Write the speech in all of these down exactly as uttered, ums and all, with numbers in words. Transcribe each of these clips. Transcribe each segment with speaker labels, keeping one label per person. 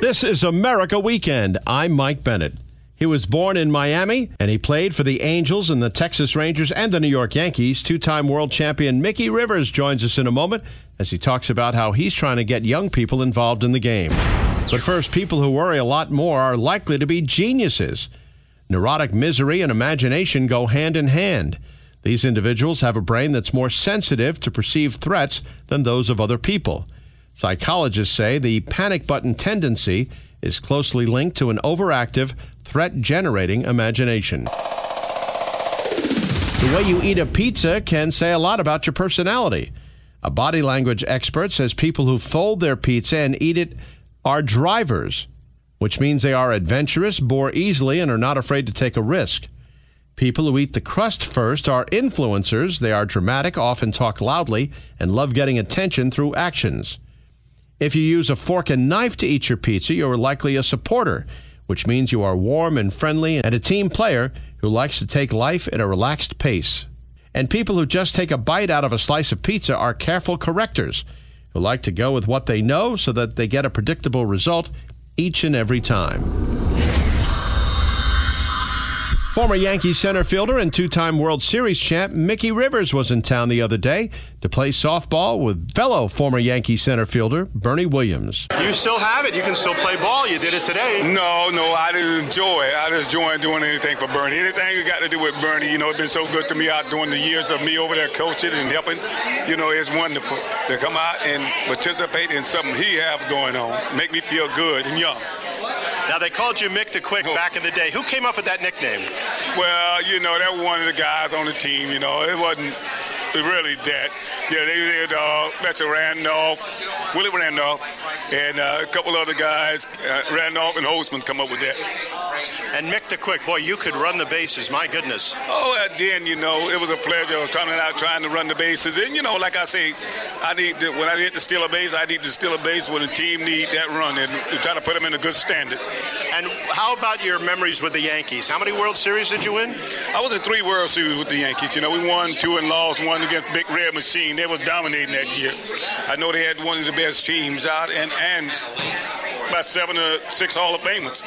Speaker 1: This is America Weekend. I'm Mike Bennett. He was born in Miami, and he played for the Angels and the Texas Rangers and the New York Yankees. Two-time world champion Mickey Rivers joins us in a moment as he talks about how he's trying to get young people involved in the game. But first, people who worry a lot more are likely to be geniuses. Neurotic misery and imagination go hand in hand. These individuals have a brain that's more sensitive to perceived threats than those of other people. Psychologists say the panic button tendency is closely linked to an overactive, threat-generating imagination. The way you eat a pizza can say a lot about your personality. A body language expert says people who fold their pizza and eat it are drivers, which means they are adventurous, bore easily, and are not afraid to take a risk. People who eat the crust first are influencers. They are dramatic, often talk loudly, and love getting attention through actions. If you use a fork and knife to eat your pizza, you are likely a supporter, which means you are warm and friendly and a team player who likes to take life at a relaxed pace. And people who just take a bite out of a slice of pizza are careful correctors, who like to go with what they know so that they get a predictable result each and every time. Former Yankees center fielder and two-time World Series champ Mickey Rivers was in town the other day to play softball with fellow former Yankee center fielder Bernie Williams.
Speaker 2: You still have it. You can still play ball. You did it today.
Speaker 3: No, no, I didn't enjoy it. I just enjoy doing anything for Bernie. Anything you got to do with Bernie, you know, it's been so good to me out during the years of me over there coaching and helping. You know, it's wonderful to come out and participate in something he has going on. Make me feel good and young.
Speaker 2: Now, they called you Mick the Quick back in the day. Who came up with that nickname?
Speaker 3: Well, you know, that was one of the guys on the team, you know. It wasn't really that. Yeah, they did uh, Mister Randolph, Willie Randolph, and uh, a couple other guys, uh, Randolph and Holtzman, come up with that.
Speaker 2: And Mick the Quick, boy, you could run the bases, my goodness.
Speaker 3: Oh, uh, then, you know, it was a pleasure coming out trying to run the bases. And, you know, like I say, I need to, when I hit to steal a base, I need to steal a base when the team need that run and try to put them in a good standard.
Speaker 2: And how about your memories with the Yankees? How many World Series did you win?
Speaker 3: I was in three World Series with the Yankees. You know, we won two and lost one against Big Red Machine. They was dominating that year. I know they had one of the best teams out and, and about seven or six Hall of Famers.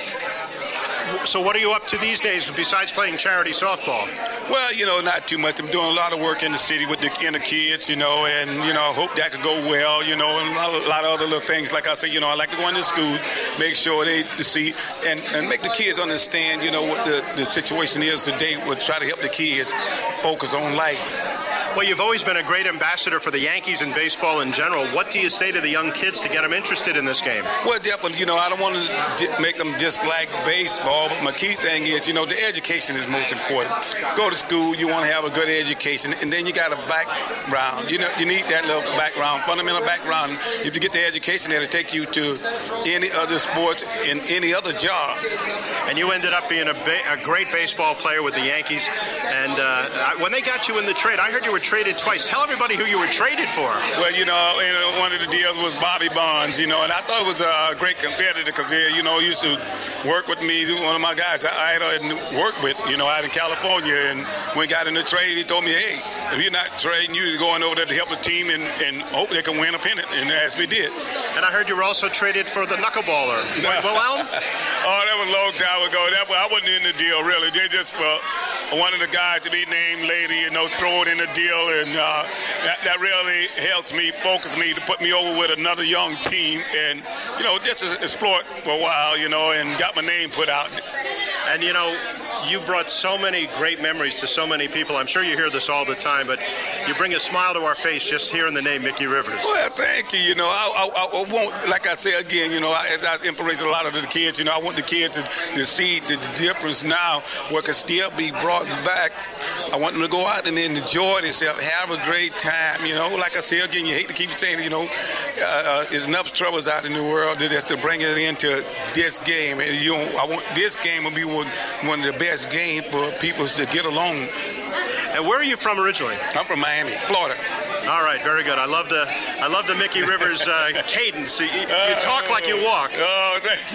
Speaker 2: So what are you up to these days besides playing charity softball?
Speaker 3: Well, you know, not too much. I'm doing a lot of work in the city with the inner kids, you know, and, you know, I hope that could go well, you know, and a lot of other little things. Like I say, you know, I like to go into school, make sure they see, and, and make the kids understand, you know, what the, the situation is today. We'll try to help the kids focus on life.
Speaker 2: Well, you've always been a great ambassador for the Yankees and baseball in general. What do you say to the young kids to get them interested in this game?
Speaker 3: Well, definitely, you know, I don't want to make them dislike baseball, but my key thing is, you know, the education is most important. Go to school, you want to have a good education, and then you got a background. You know, you need that little background, fundamental background. If you get the education, it'll take you to any other sports and any other job.
Speaker 2: And you ended up being a, ba- a great baseball player with the Yankees. And uh, when they got you in the trade, I heard you were traded twice. Tell everybody who you were traded for.
Speaker 3: Well, you know, you know one of the deals was Bobby Bonds, you know, and I thought it was a great competitor because, you know, he used to work with me, one of my guys I had worked with, you know, out in California. And when we got in the trade, he told me, hey, if you're not trading, you're going over there to help the team and, and hope they can win a pennant. And as we did.
Speaker 2: And I heard you were also traded for the knuckleballer. Will Elm?
Speaker 3: Oh, that was a long time ago. That I wasn't in the deal, really. They just uh, wanted the guys to be named later, you know, throw it in the deal. And uh, that, that really helps me, focus me, to put me over with another young team. And, you know, just to explore it for a while, you know, and got my name put out.
Speaker 2: And, you know, you brought so many great memories to so many people. I'm sure you hear this all the time, but you bring a smile to our face just hearing the name Mickey Rivers.
Speaker 3: Well, thank you. You know, I, I, I won't, like I say again, you know, I, as I embrace a lot of the kids, you know, I want the kids to, to see the difference now where it can still be brought back. I want them to go out and enjoy themselves, have a great time. You know, like I say again, you hate to keep saying, you know, uh, uh, there's enough troubles out in the world just to bring it into this game. And you know, I want this game to be one, one of the best games for people to get along.
Speaker 2: And where are you from originally?
Speaker 3: I'm from Miami, Florida.
Speaker 2: All right, very good. I love the I love the Mickey Rivers uh, cadence. You, you talk like you walk.
Speaker 3: Oh, thank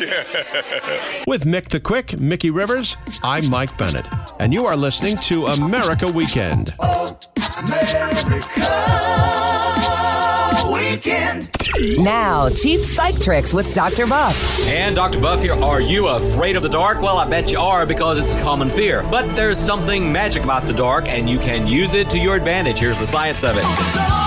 Speaker 3: you.
Speaker 1: With Mick the Quick, Mickey Rivers, I'm Mike Bennett, and you are listening to America Weekend.
Speaker 4: America weekend.
Speaker 5: Now, cheap psych tricks with Doctor Buff.
Speaker 6: And Doctor Buff here. Are you afraid of the dark? Well, I bet you are, because it's a common fear. But there's something magic about the dark, and you can use it to your advantage. Here's the science of it.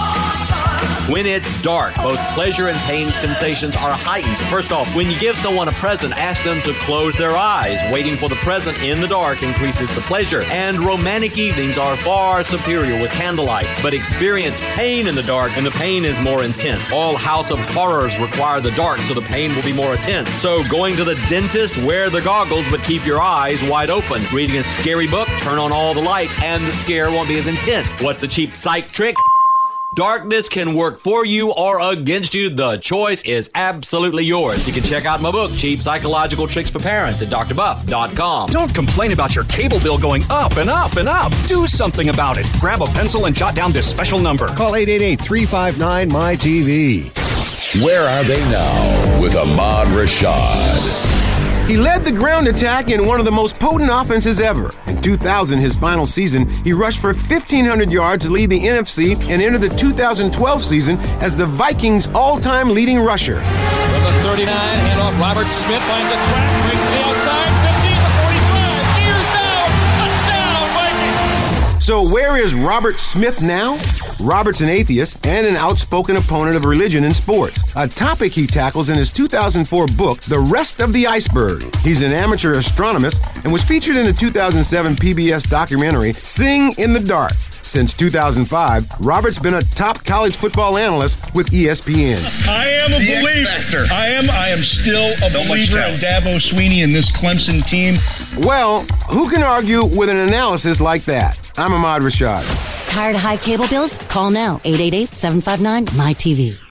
Speaker 6: When it's dark, both pleasure and pain sensations are heightened. First off, when you give someone a present, ask them to close their eyes. Waiting for the present in the dark increases the pleasure. And romantic evenings are far superior with candlelight. But experience pain in the dark, and the pain is more intense. All House of Horrors require the dark, so the pain will be more intense. So going to the dentist, wear the goggles, but keep your eyes wide open. Reading a scary book, turn on all the lights, and the scare won't be as intense. What's the cheap psych trick? Darkness can work for you or against you. The choice is absolutely yours. You can check out my book, Cheap Psychological Tricks for Parents, at D R buff dot com.
Speaker 7: Don't complain about your cable bill going up and up and up. Do something about it. Grab a pencil and jot down this special number.
Speaker 8: Call eight eight eight, three five nine, M Y T V.
Speaker 9: Where are they now with Ahmad Rashad?
Speaker 10: He led the ground attack in one of the most potent offenses ever. In two thousand, his final season, he rushed for fifteen hundred yards to lead the N F C and entered the two thousand twelve season as the Vikings' all-time leading rusher.
Speaker 11: From the thirty-nine, handoff, Robert Smith finds a crack, breaks to the outside, fifteen to forty-five, gears down, touchdown, Vikings!
Speaker 10: So where is Robert Smith now? Robert's an atheist and an outspoken opponent of religion in sports, a topic he tackles in his two thousand four book, The Rest of the Iceberg. He's an amateur astronomist and was featured in the two thousand seven P B S documentary, Sing in the Dark. Since two thousand five, Robert's been a top college football analyst with E S P N.
Speaker 12: I am a
Speaker 13: the
Speaker 12: believer. I am I am still a
Speaker 13: so
Speaker 12: believer in Dabo Swinney and this Clemson team.
Speaker 10: Well, who can argue with an analysis like that? I'm Ahmad Rashad.
Speaker 14: Tired of high cable bills? Call now, eight eight eight, seven five nine, M Y T V.